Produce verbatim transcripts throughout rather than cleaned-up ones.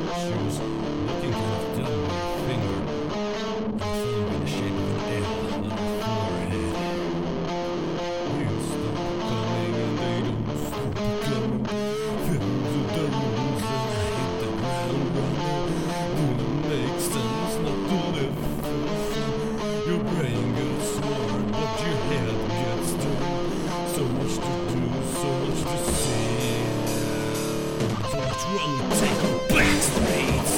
She was looking kind of dumb with her finger, and a thumb in the shape of an L on her forehead. You stop coming and they don't stop coming. Fills with the rules and I hit the ground running. Didn't make sense not to live for fun. Your brain gets smart, but your head gets dumb. So much to do, so much to see. So what's wrong with taking back streets?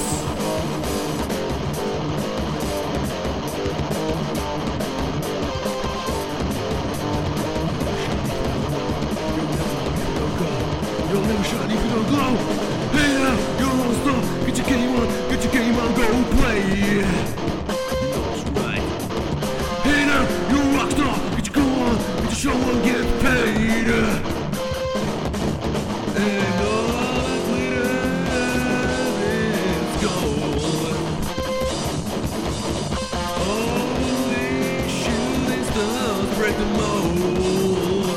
You'll never shine if you don't glow. Hey now, you're all stuff. Get your game on, get your game on, go play. You know it's right. Hey now, you're a rock star. Get your go on, get your show on, get paid. And all that glitters is gold. Only shooting stars break the mold.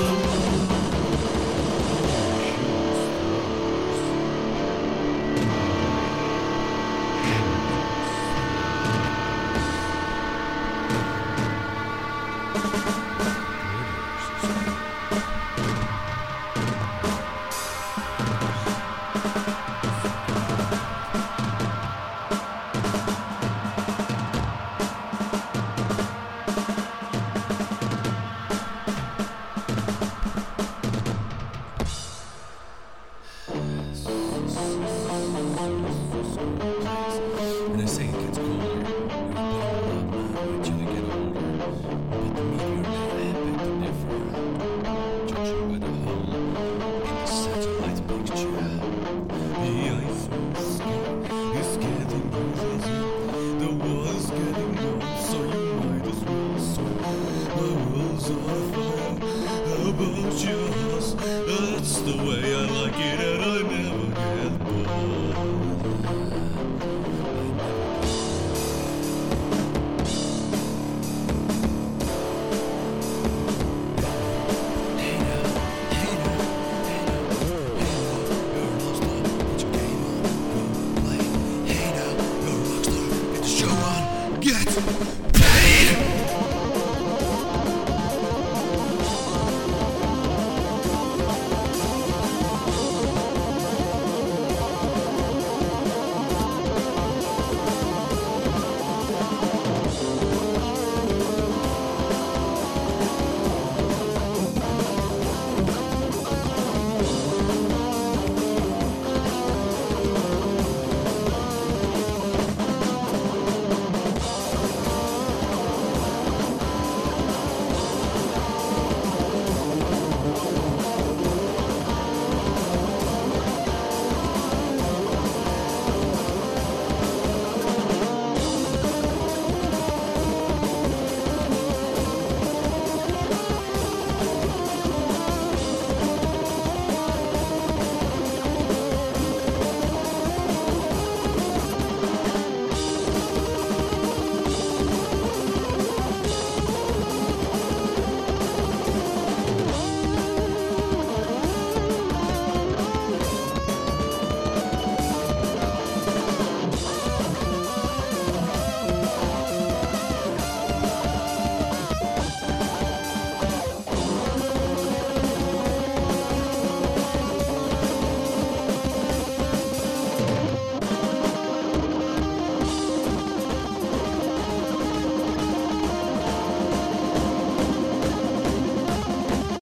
And they say it gets colder. You bottle up, man, wait till you get older. But the meteor may beg to differ, judging by the hole in the satellite picture. The ice skin is getting crazy. The water's getting warm, so you might as well swim. My world's on fire. How about yours? That's the way I